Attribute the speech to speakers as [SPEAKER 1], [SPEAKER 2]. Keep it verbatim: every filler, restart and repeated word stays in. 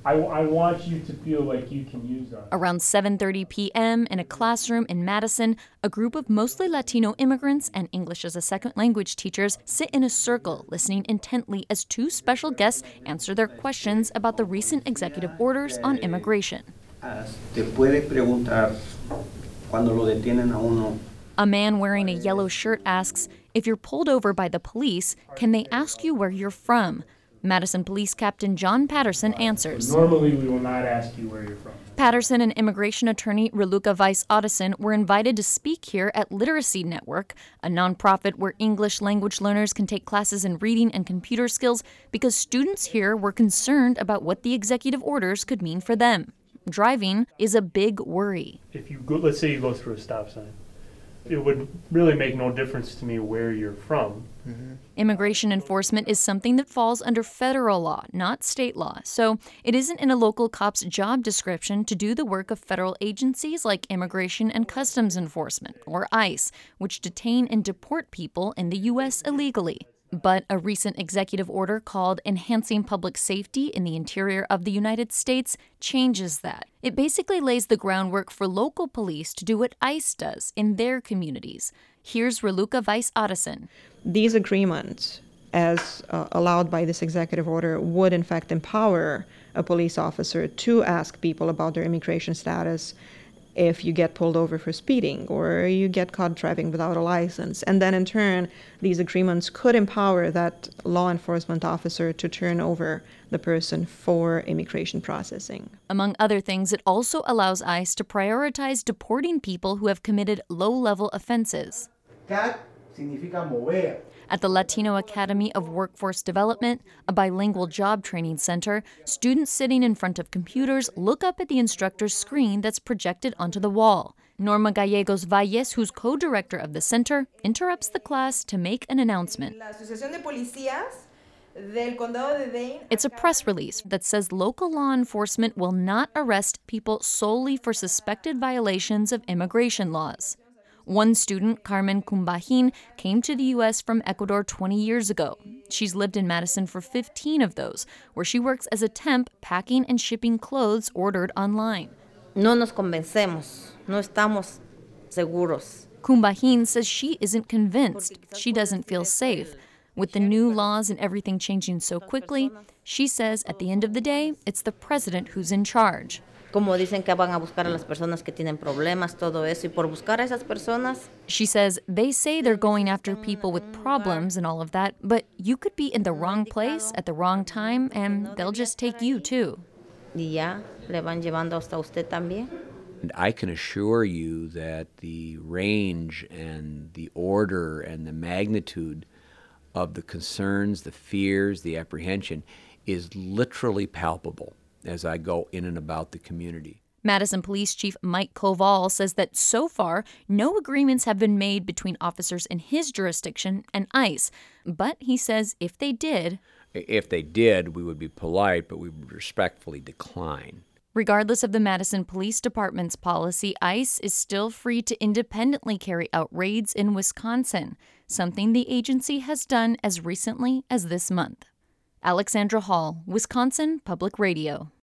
[SPEAKER 1] I, I want you to feel like you can use us.
[SPEAKER 2] Around seven thirty p.m. in a classroom in Madison, a group of mostly Latino immigrants and English as a second language teachers sit in a circle, listening intently as two special guests answer their questions about the recent executive orders on immigration.
[SPEAKER 3] Te puede preguntar cuando lo detienen a uno.
[SPEAKER 2] A man wearing a yellow shirt asks, if you're pulled over by the police, can they ask you where you're from? Madison Police Captain John Patterson answers.
[SPEAKER 1] Normally, we will not ask you where you're from.
[SPEAKER 2] Patterson and immigration attorney Reluka Weiss-Otteson were invited to speak here at Literacy Network, a nonprofit where English language learners can take classes in reading and computer skills because students here were concerned about what the executive orders could mean for them. Driving is a big worry.
[SPEAKER 1] If you go, let's say you go through a stop sign, it would really make no difference to me where you're from.
[SPEAKER 2] Mm-hmm. Immigration enforcement is something that falls under federal law, not state law. So it isn't in a local cop's job description to do the work of federal agencies like Immigration and Customs Enforcement, or ICE, which detain and deport people in the U S illegally. But a recent executive order called Enhancing Public Safety in the Interior of the United States changes that. It basically lays the groundwork for local police to do what ICE does in their communities. Here's Reluka Weiss-Otteson.
[SPEAKER 4] These agreements, as uh, allowed by this executive order, would in fact empower a police officer to ask people about their immigration status if you get pulled over for speeding or you get caught driving without a license. And then in turn, these agreements could empower that law enforcement officer to turn over the person for immigration processing.
[SPEAKER 2] Among other things, it also allows ICE to prioritize deporting people who have committed low-level offenses.
[SPEAKER 5] C A T significa mover.
[SPEAKER 2] At the Latino Academy of Workforce Development, a bilingual job training center, students sitting in front of computers look up at the instructor's screen that's projected onto the wall. Norma Gallegos Valles, who's co-director of the center, interrupts the class to make an announcement. It's a press release that says local law enforcement will not arrest people solely for suspected violations of immigration laws. One student, Carmen Cumbajin, came to the U S from Ecuador twenty years ago. She's lived in Madison for fifteen of those, where she works as a temp packing and shipping clothes ordered online.
[SPEAKER 6] No nos convencemos, no estamos seguros.
[SPEAKER 2] Cumbajin says she isn't convinced. She doesn't feel safe. With the new laws and everything changing so quickly, she says at the end of the day, it's the president who's in charge.
[SPEAKER 6] Como dicen que van a buscar a las personas que tienen problemas, todo eso, y por buscar a esas personas.
[SPEAKER 2] She says they say they're going after people with problems and all of that, but you could be in the wrong place at the wrong time and they'll just take you too.
[SPEAKER 6] Y ya, le van llevando hasta usted también.
[SPEAKER 7] And I can assure you that the range and the order and the magnitude of the concerns, the fears, the apprehension is literally palpable as I go in and about the community.
[SPEAKER 2] Madison Police Chief Mike Koval says that so far, no agreements have been made between officers in his jurisdiction and ICE. But he says if they did...
[SPEAKER 7] If they did, we would be polite, but we would respectfully decline.
[SPEAKER 2] Regardless of the Madison Police Department's policy, ICE is still free to independently carry out raids in Wisconsin, something the agency has done as recently as this month. Alexandra Hall, Wisconsin Public Radio.